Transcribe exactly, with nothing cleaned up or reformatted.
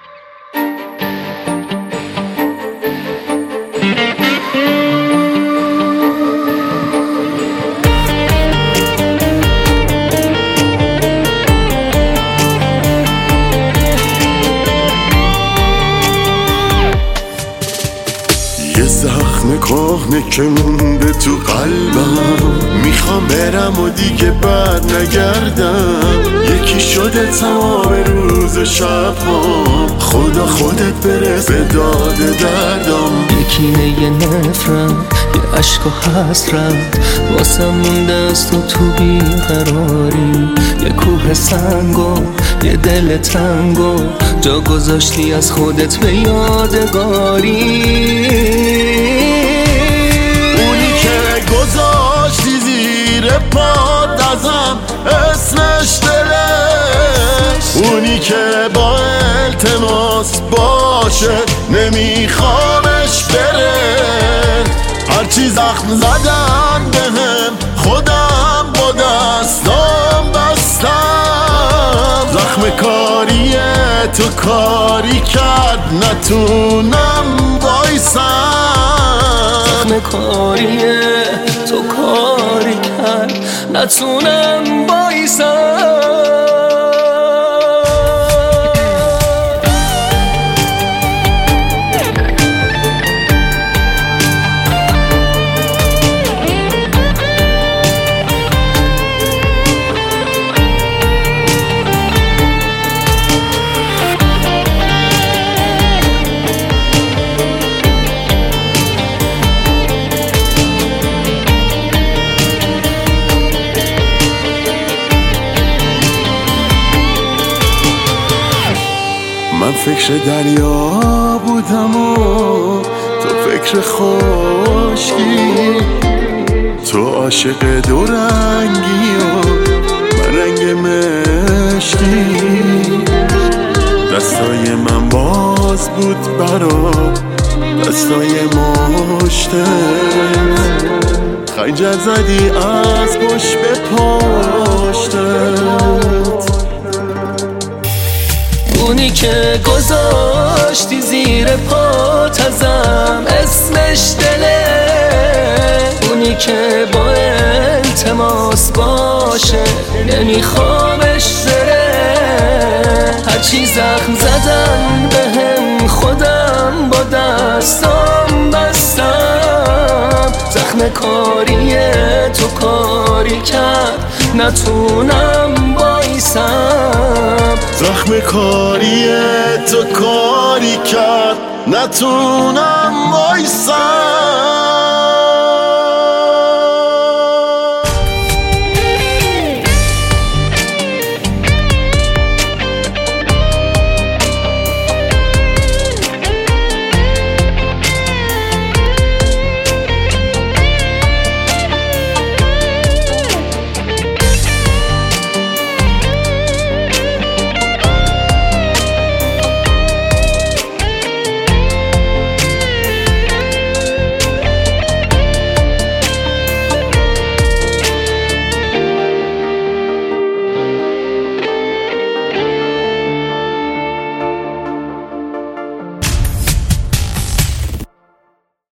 یه زخم کهنه که مونده تو قلبم، میخوام برم و دیگه بر نگردم. یکی شده تمام روز و شبام، خدا خودت برس به داد دردم. یکینه یه نفرت، یه عشق و حسرت، واسم مونده از تو تو بیقراری. یه کوه سنگو یه دل تنگو جا گذاشتی از خودت به یادگاری. اونی که گذاشتی زیر پات ازم اسمش دلش، اونی که با التماس باشه نمیخوامش بره. هرچی زخم زدن بهم خودم با دستام بستم. زخم کاری تو کاری کرد نتونم بایسم. زخم کاری تو کاری کرد نتونم بایسم. من فکر دریا بودم و تو فکر خشکی، تو عاشق دو رنگی و من رنگ مشکی. دستای من باز بود برا دستای مشتت، خنجر زدی از پشت به پشتت. اونی که گذاشتی زیر پات ازم اسمش دله، اونی که با التماس باشه نمیخوامش بره. هرچی زخم زدن بهم خودم با دستام بستم. زخم کاری تو کاری کرد نتونم بایسم. زخم کاری تو کاری کرد نتونم وایسم.